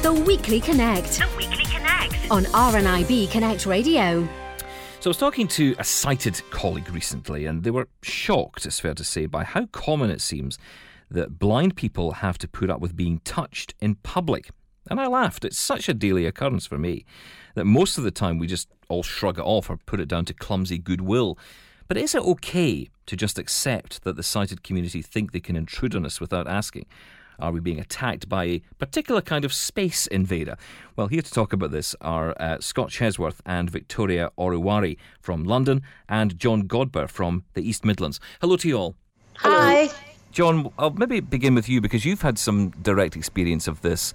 The Weekly Connect. The Weekly Connect. On RNIB Connect Radio. So I was talking to a sighted colleague recently, and they were shocked, it's fair to say, by how common it seems that blind people have to put up with being touched in public. And I laughed. It's such a daily occurrence for me that most of the time we just all shrug it off or put it down to clumsy goodwill. But is it okay to just accept that the sighted community think they can intrude on us without asking? Are we being attacked by a particular kind of space invader? Well, here to talk about this are Scott Chesworth and Victoria Oruwari from London and John Godber from the East Midlands. Hello to you all. Hi. John, I'll maybe begin with you because you've had some direct experience of this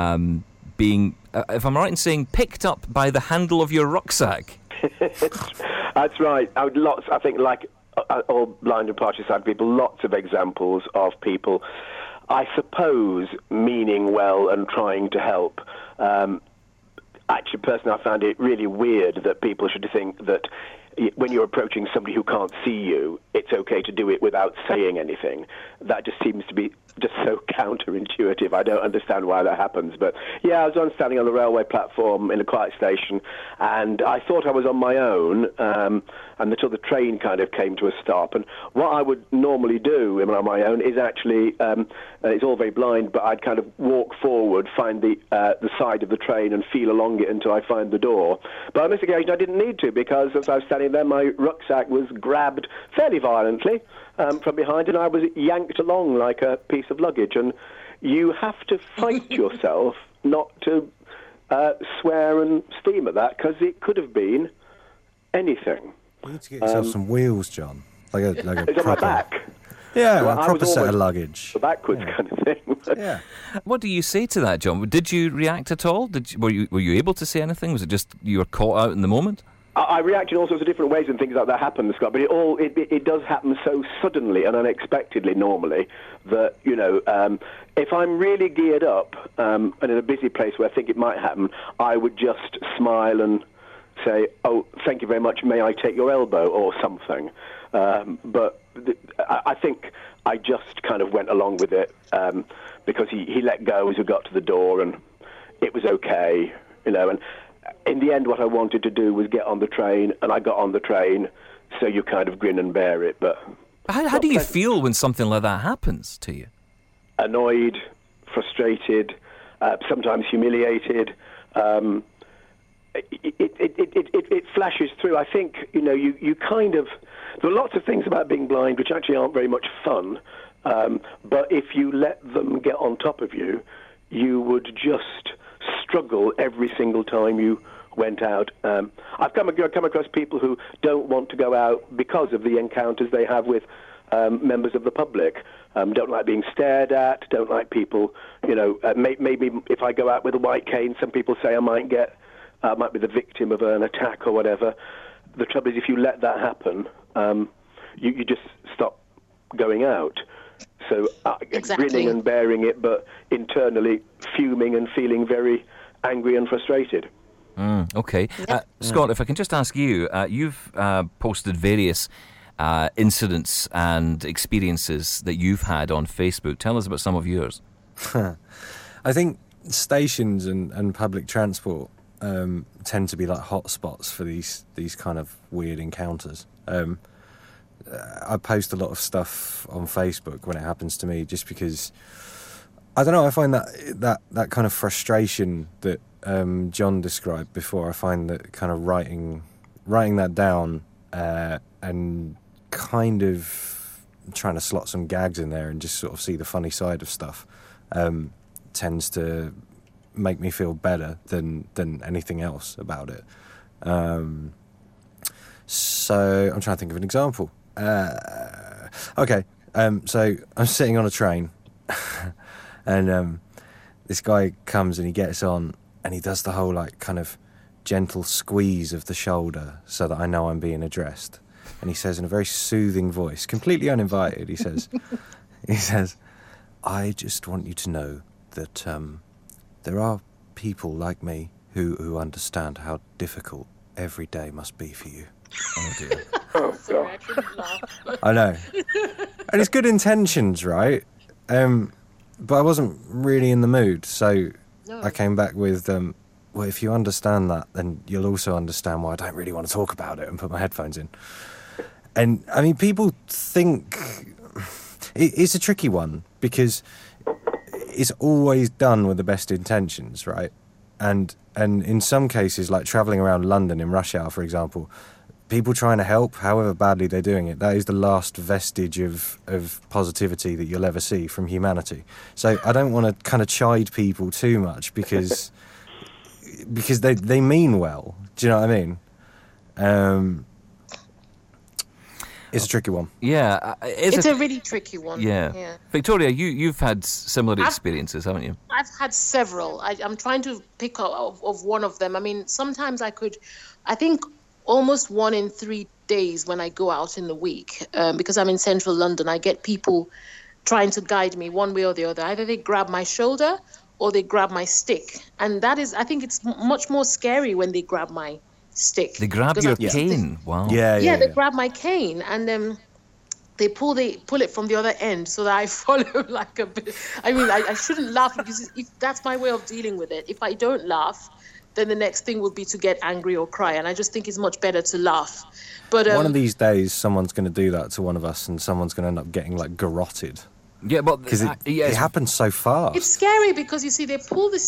being, if I'm right in saying, picked up by the handle of your rucksack. That's right. I think like all blind and partially sighted people, lots of examples of people, I suppose, meaning well and trying to help. Actually, personally, I found it really weird that people should think that when you're approaching somebody who can't see you, it's okay to do it without saying anything. That just seems to be just so counterintuitive. I don't understand why that happens. But yeah, I was standing on the railway platform in a quiet station, and I thought I was on my own, until the train kind of came to a stop. And what I would normally do when I'm on my own is actually, it's all very blind, but I'd kind of walk forward, find the side of the train and feel along it until I find the door. But on this occasion I didn't need to, because as I was standing there, my rucksack was grabbed fairly violently from behind, and I was yanked along like a piece of luggage. And you have to fight yourself not to swear and steam at that, because it could have been anything. You need to get yourself some wheels, John. Like a it's on my back. Yeah, well, a proper set of luggage. The backwards kind of thing. Yeah. What do you say to that, John? Did you react at all? Were you able to say anything? Was it just you were caught out in the moment? I react in all sorts of different ways when things like that happen, Scott, but it does happen so suddenly and unexpectedly normally that, if I'm really geared up and in a busy place where I think it might happen, I would just smile and say, "Oh, thank you very much, may I take your elbow?" or something. But I think I just kind of went along with it because he let go as we got to the door, and it was okay, and in the end, what I wanted to do was get on the train, and I got on the train, so you kind of grin and bear it. But how do you feel when something like that happens to you? Annoyed, frustrated, sometimes humiliated. It flashes through. I think, you kind of... There are lots of things about being blind which actually aren't very much fun, but if you let them get on top of you, you would just struggle every single time you went out. I've come across people who don't want to go out because of the encounters they have with members of the public. Don't like being stared at, don't like people, maybe if I go out with a white cane, some people say I might be the victim of an attack or whatever. The trouble is, if you let that happen, you just stop going out. So Exactly. Grinning and bearing it, but internally fuming and feeling very angry and frustrated. Okay. Scott, if I can just ask you, you've posted various incidents and experiences that you've had on Facebook. Tell us about some of yours. I think stations and public transport tend to be like hotspots for these kind of weird encounters. I post a lot of stuff on Facebook when it happens to me, just because I don't know. I find that kind of frustration that John described before. I find that kind of writing that down and kind of trying to slot some gags in there and just sort of see the funny side of stuff tends to make me feel better than anything else about it. So I'm trying to think of an example. Okay, so I'm sitting on a train and this guy comes and he gets on and he does the whole like kind of gentle squeeze of the shoulder so that I know I'm being addressed. And he says in a very soothing voice, completely uninvited, he says, "I just want you to know that there are people like me who understand how difficult every day must be for you." Oh dear. Oh, God. I know. And it's good intentions, right? But I wasn't really in the mood, so I came back with, well, if you understand that, then you'll also understand why I don't really want to talk about it, and put my headphones in. And, I mean, people think... It's a tricky one, because it's always done with the best intentions, right? And in some cases, like travelling around London in rush hour, for example, people trying to help, however badly they're doing it, that is the last vestige of positivity that you'll ever see from humanity. So I don't want to kind of chide people too much, because they mean well. Do you know what I mean? It's a tricky one. Yeah. It's a really tricky one. Yeah. Victoria, you've had similar experiences, haven't you? I've had several. I'm trying to pick up of one of them. I mean, sometimes I think almost 1 in 3 days when I go out in the week, because I'm in central London, I get people trying to guide me one way or the other. Either they grab my shoulder or they grab my stick. And that is, I think it's much more scary when they grab my stick. They grab your cane. Wow. Yeah, they grab my cane, and then they pull it from the other end, so that I follow like a bit. I mean, I shouldn't laugh, because if that's my way of dealing with it. If I don't laugh, then the next thing would be to get angry or cry, and I just think it's much better to laugh. But one of these days, someone's going to do that to one of us, and someone's going to end up getting like garroted. Yeah, but because it happens so fast. It's scary, because you see, they pull the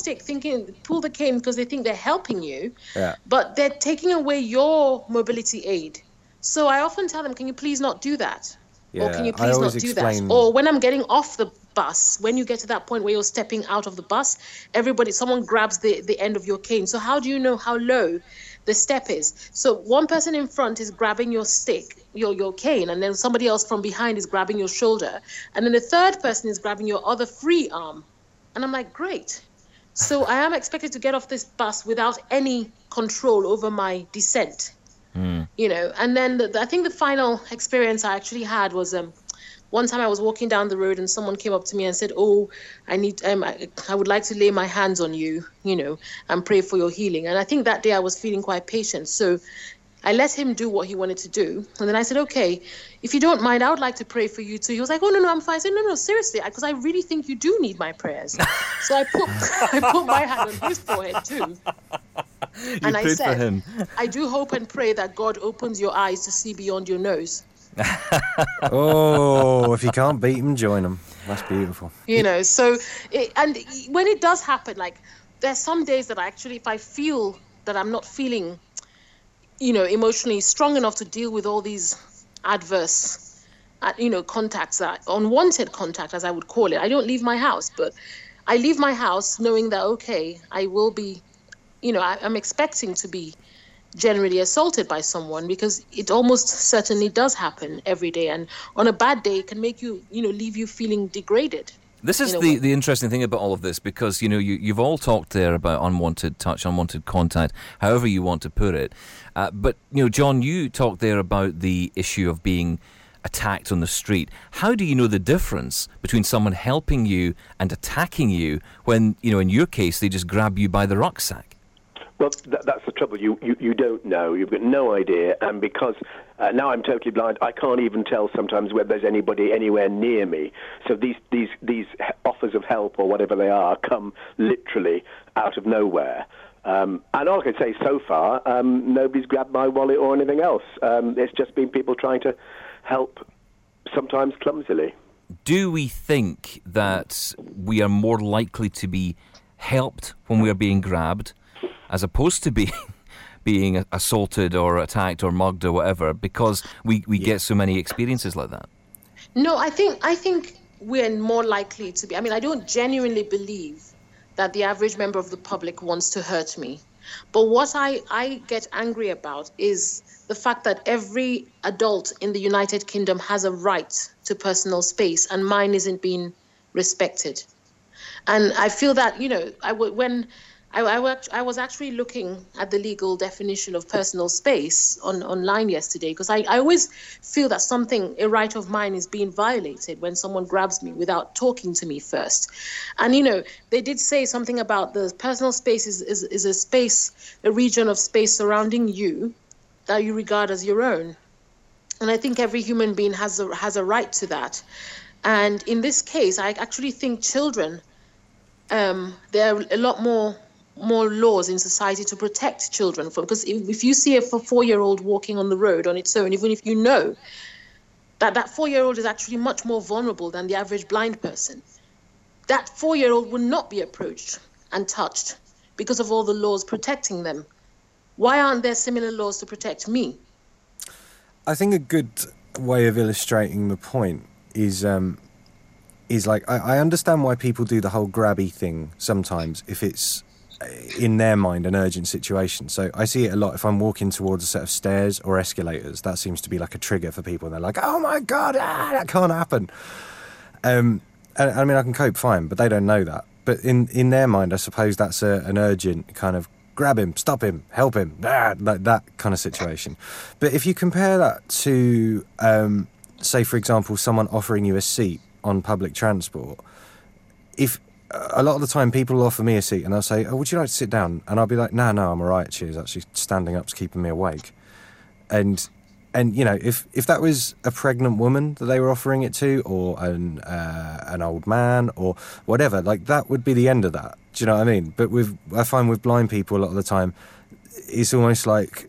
cane because they think they're helping you, but they're taking away your mobility aid. So I often tell them, can you please not do that? Or can you please not do that? Or when I'm getting off the bus, when you get to that point where you're stepping out of the bus, someone grabs the end of your cane. So how do you know how low the step is? So one person in front is grabbing your stick, your cane, and then somebody else from behind is grabbing your shoulder, and then the third person is grabbing your other free arm. And I'm like, great. So I am expected to get off this bus without any control over my descent. You know. And then I think the final experience I actually had was one time I was walking down the road, and someone came up to me and said, "Oh, I would like to lay my hands on you, you know, and pray for your healing." And I think that day I was feeling quite patient, so I let him do what he wanted to do. And then I said, "Okay, if you don't mind, I would like to pray for you too." He was like, "Oh, no, I'm fine." I said, "No, seriously, because I really think you do need my prayers." So I put my hand on his forehead too. And I said, "I do hope and pray that God opens your eyes to see beyond your nose." Oh, if you can't beat them, join them. That's beautiful. You know, so, and when it does happen, like, there's some days that if I feel that I'm not feeling, you know, emotionally strong enough to deal with all these adverse, contacts, unwanted contact, as I would call it. I don't leave my house, but I leave my house knowing that, okay, I will be, you know, I'm expecting to be generally assaulted by someone, because it almost certainly does happen every day, and on a bad day it can make you, you know, leave you feeling degraded. This is the interesting thing about all of this, because, you know, you've all talked there about unwanted touch, unwanted contact, however you want to put it. But, you know, John, you talked there about the issue of being attacked on the street. How do you know the difference between someone helping you and attacking you when, you know, in your case, they just grab you by the rucksack? Well, that's the trouble. You don't know. You've got no idea. And because now I'm totally blind, I can't even tell sometimes whether there's anybody anywhere near me. So these offers of help, or whatever they are, come literally out of nowhere. And all I can say so far, nobody's grabbed my wallet or anything else. It's just been people trying to help, sometimes clumsily. Do we think that we are more likely to be helped when we are being grabbed, as opposed to being assaulted or attacked or mugged or whatever, because we get so many experiences like that? No, I think we're more likely to be. I mean, I don't genuinely believe that the average member of the public wants to hurt me. But what I get angry about is the fact that every adult in the United Kingdom has a right to personal space, and mine isn't being respected. And I feel that, you know, I was actually looking at the legal definition of personal space online yesterday, because I always feel that a right of mine is being violated when someone grabs me without talking to me first. And, you know, they did say something about the personal space is a space, a region of space surrounding you that you regard as your own. And I think every human being has a right to that. And in this case, I actually think children there are a lot more laws in society to protect children from, because if you see a 4-year-old walking on the road on its own, even if you know that 4-year-old is actually much more vulnerable than the average blind person, that 4-year-old will not be approached and touched because of all the laws protecting them. Why aren't there similar laws to protect me? I think a good way of illustrating the point is like, I understand why people do the whole grabby thing sometimes if it's in their mind an urgent situation. So I see it a lot if I'm walking towards a set of stairs or escalators. That seems to be like a trigger for people. They're like, oh my God, that can't happen. And I mean, I can cope fine, but they don't know that. But in their mind, I suppose that's an urgent kind of grab him, stop him, help him, like that kind of situation. But if you compare that to, say, for example, someone offering you a seat on public transport, if a lot of the time people will offer me a seat and they'll say, oh, would you like to sit down? And I'll be like, no, I'm all right, cheers. Actually, standing up's keeping me awake. And you know, if that was a pregnant woman that they were offering it to, or an old man or whatever, like that would be the end of that. Do you know what I mean? But I find with blind people a lot of the time, it's almost like,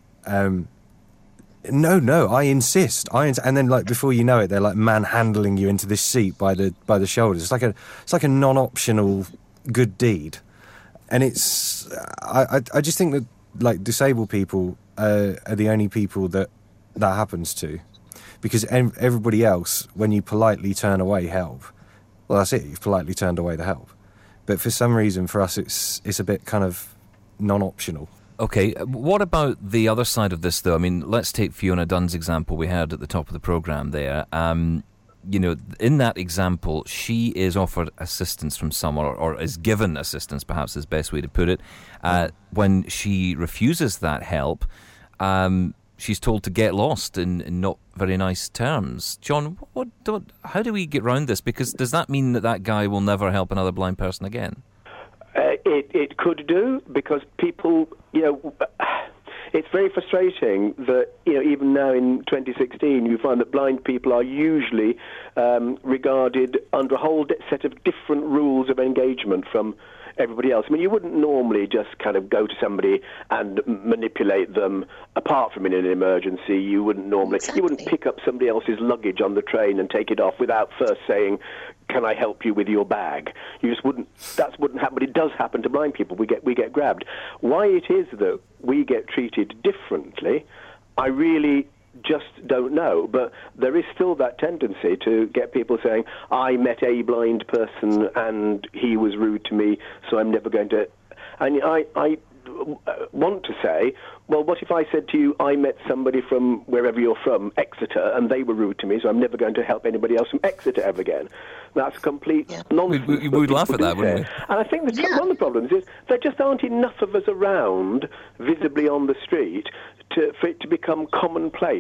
no, I insist. And then like before you know it, they're like manhandling you into this seat by the shoulders. It's like a non-optional good deed, and it's I just think that like disabled people are the only people that happens to, because everybody else, when you politely turn away help, well, that's it. You've politely turned away the help. But for some reason, for us, it's a bit kind of non-optional. Okay, what about the other side of this, though? I mean, let's take Fiona Dunn's example we heard at the top of the programme there. You know, in that example, she is offered assistance from someone, or is given assistance, perhaps is the best way to put it. When she refuses that help, she's told to get lost in not very nice terms. John, how do we get round this? Because does that mean that guy will never help another blind person again? It could do, because people, you know, it's very frustrating that, you know, even now in 2016, you find that blind people are usually regarded under a whole set of different rules of engagement from everybody else. I mean, you wouldn't normally just kind of go to somebody and manipulate them apart from in an emergency. You wouldn't normally, You wouldn't pick up somebody else's luggage on the train and take it off without first saying, can I help you with your bag? You just wouldn't, that wouldn't happen, but it does happen to blind people. We get grabbed. Why it is that we get treated differently, I really just don't know, but there is still that tendency to get people saying, I met a blind person and he was rude to me, so I'm never going to... And I want to say, well, what if I said to you, I met somebody from wherever you're from, Exeter, and they were rude to me, so I'm never going to help anybody else from Exeter ever again? That's complete nonsense. We would laugh at that, wouldn't we? And I think one of the problems is there just aren't enough of us around, visibly on the street, for it to become commonplace.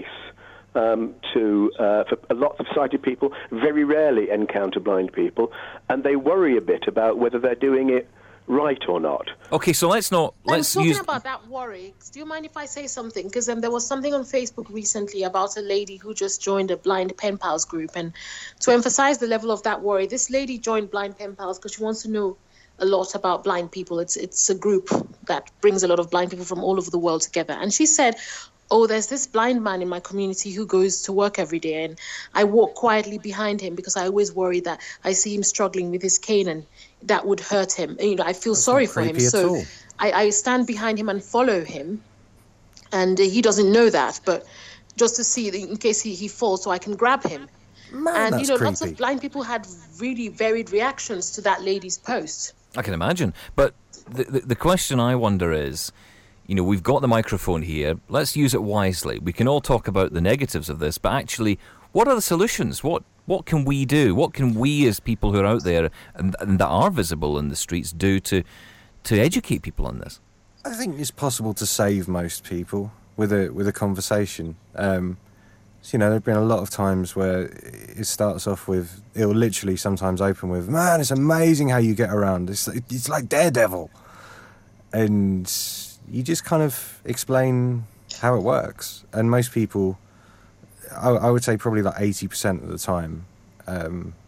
For lots of sighted people very rarely encounter blind people, and they worry a bit about whether they're doing it right or not. Okay, so let's talking about that worry. Do you mind if I say something? Because there was something on Facebook recently about a lady who just joined a blind pen pals group, and to emphasize the level of that worry, this lady joined blind pen pals because she wants to know a lot about blind people. It's a group that brings a lot of blind people from all over the world together, and she said, oh, there's this blind man in my community who goes to work every day, and I walk quietly behind him because I always worry that I see him struggling with his cane and that would hurt him. You know, I feel sorry for him. So I stand behind him and follow him, and he doesn't know that, but just to see in case he falls so I can grab him. Man, and, that's you know, lots of blind people had really varied reactions to that lady's post. I can imagine. But the question I wonder is, you know, we've got the microphone here. Let's use it wisely. We can all talk about the negatives of this, but actually, what are the solutions? What can we do? What can we as people who are out there and that are visible in the streets do to educate people on this? I think it's possible to save most people with a conversation. So, you know, there have been a lot of times where it starts off with, it'll literally sometimes open with, man, it's amazing how you get around. It's like Daredevil. And you just kind of explain how it works. And most people, I would say probably like 80% of the time,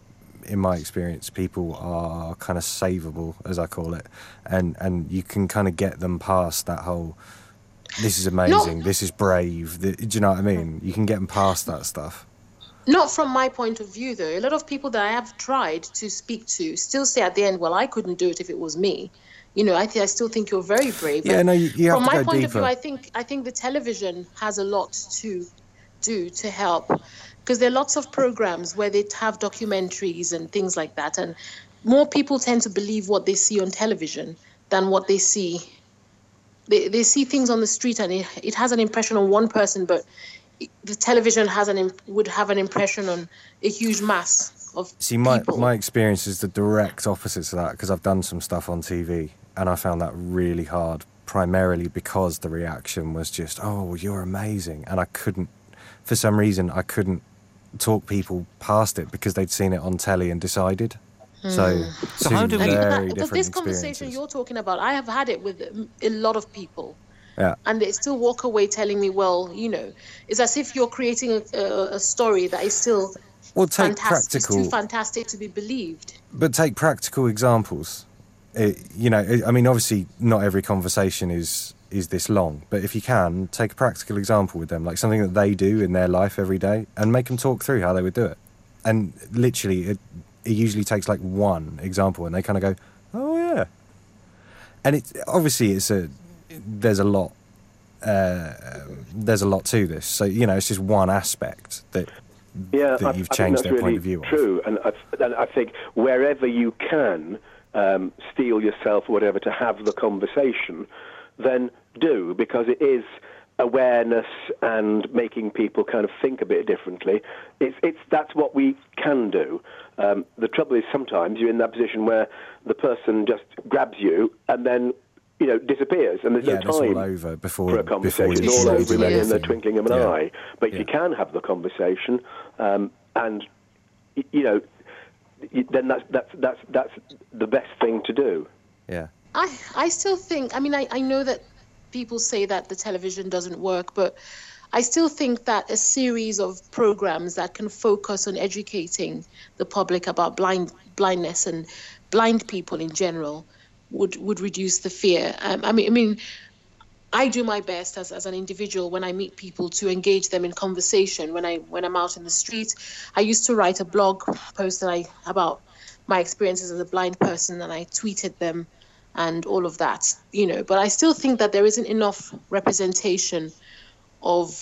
in my experience, people are kind of savable, as I call it, and you can kind of get them past that whole, this is amazing, this is brave, do you know what I mean? You can get them past that stuff. Not from my point of view, though. A lot of people that I have tried to speak to still say at the end, well, I couldn't do it if it was me. You know, I still think you're very brave. Yeah, no, you have to go deeper. From my point of view, I think the television has a lot to do to help, because there are lots of programs where they have documentaries and things like that, and more people tend to believe what they see on television than what they see. They see things on the street, and it has an impression on one person, but the television would have an impression on a huge mass of people. My experience is the direct opposite to that, because I've done some stuff on TV and I found that really hard, primarily because the reaction was just, oh, you're amazing, and for some reason I couldn't talk people past it because they'd seen it on telly and decided. So how do we... But this conversation you're talking about, I have had it with a lot of people. Yeah. And they still walk away telling me, well, you know, it's as if you're creating a story that is still fantastic. It's too fantastic to be believed. But take practical examples. You know, I mean, obviously not every conversation is this long, but if you can, take a practical example with them, like something that they do in their life every day, and make them talk through how they would do it. And literally, it usually takes like one example, and they kind of go, oh, yeah. And there's a lot to this, so you know, it's just one aspect that you've changed their point of view on. True, and I think wherever you can steel yourself or whatever to have the conversation, then do, because it is awareness and making people kind of think a bit differently. That's what we can do. The trouble is sometimes you're in that position where the person just grabs you and then, you know, disappears, and there's no time all over before, for a conversation. It's all over in the twinkling of an eye. But if you can have the conversation, and you know, then that's the best thing to do. Yeah. I still think. I mean, I know that people say that the television doesn't work, but I still think that a series of programs that can focus on educating the public about blindness and blind people in general would reduce the fear. I mean, I do my best as an individual when I meet people to engage them in conversation. When I'm out in the street, I used to write a blog post about my experiences as a blind person, and I tweeted them and all of that, you know. But I still think that there isn't enough representation of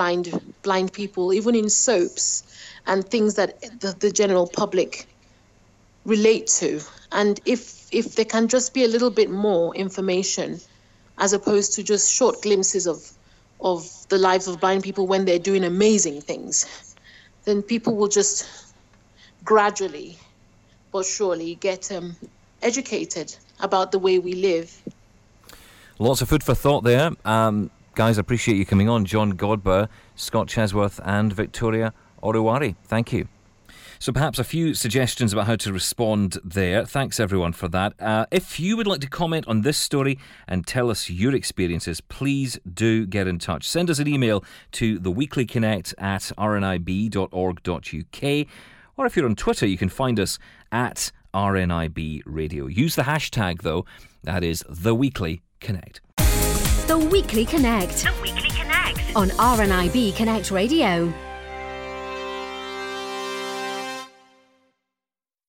blind people, even in soaps and things that the general public relate to. And if there can just be a little bit more information, as opposed to just short glimpses of the lives of blind people when they're doing amazing things, then people will just gradually but surely get educated about the way we live. Lots of food for thought there. Guys, I appreciate you coming on. John Godber, Scott Chesworth and Victoria Oruwari. Thank you. So perhaps a few suggestions about how to respond there. Thanks everyone for that. If you would like to comment on this story and tell us your experiences, please do get in touch. Send us an email to theweeklyconnect@rnib.org.uk, or if you're on Twitter, you can find us at RNIB Radio. Use the hashtag though, that is The Weekly Connect. The Weekly Connect. The Weekly Connect. On RNIB Connect Radio.